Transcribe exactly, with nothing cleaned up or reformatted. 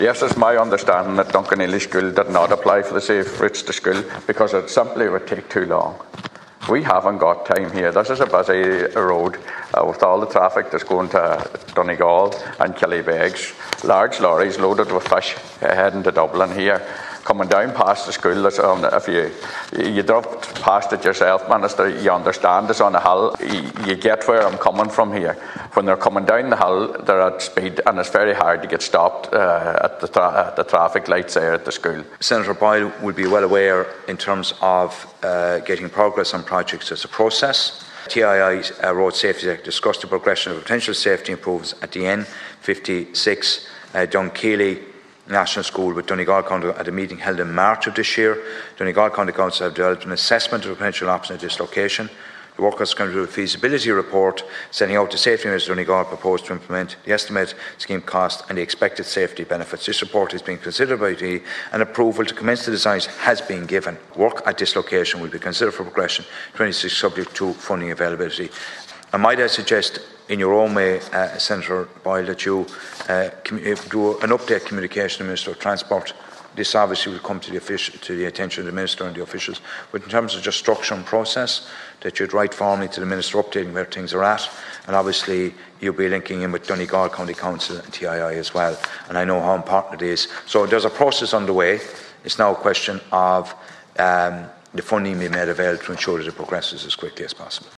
Yes, it's my understanding that Duncanilly School did not apply for the Safe Routes to School because it simply would take too long. We haven't got time here. This is a busy road uh, with all the traffic that's going to Donegal and Killybegs. Large lorries loaded with fish uh, heading to Dublin here. Coming down past the school, um, if you you drove past it yourself, Minister, you understand it's on a hill. You, you get where I'm coming from here. When they're coming down the hill, they're at speed, and it's very hard to get stopped uh, at, the tra- at the traffic lights there at the school. Senator Boyle will be well aware in terms of uh, getting progress on projects as a process. T I I uh, Road Safety Act discussed the progression of potential safety improvements at the N fifty-six uh, Dunkeely National School with Donegal County at a meeting held in March of this year. Donegal County Council have developed an assessment of potential options at this location. The workers can do a feasibility report setting out the safety measures Donegal proposed to implement, the estimated scheme cost and the expected safety benefits. This report is being considered by the E and approval to commence the designs has been given. Work at this location will be considered for progression twenty-six subject to funding availability. And might I suggest in your own way, uh, Senator Boyle, that you uh, do an update communication to the Minister of Transport. This obviously will come to the, official, to the attention of the Minister and the officials, but in terms of just structure and process, that you'd write formally to the Minister updating where things are at, and obviously you'll be linking in with Donegal County Council and T I I as well, and I know how important it is. So there's a process underway. It's now a question of um, the funding being made available to ensure that it progresses as quickly as possible.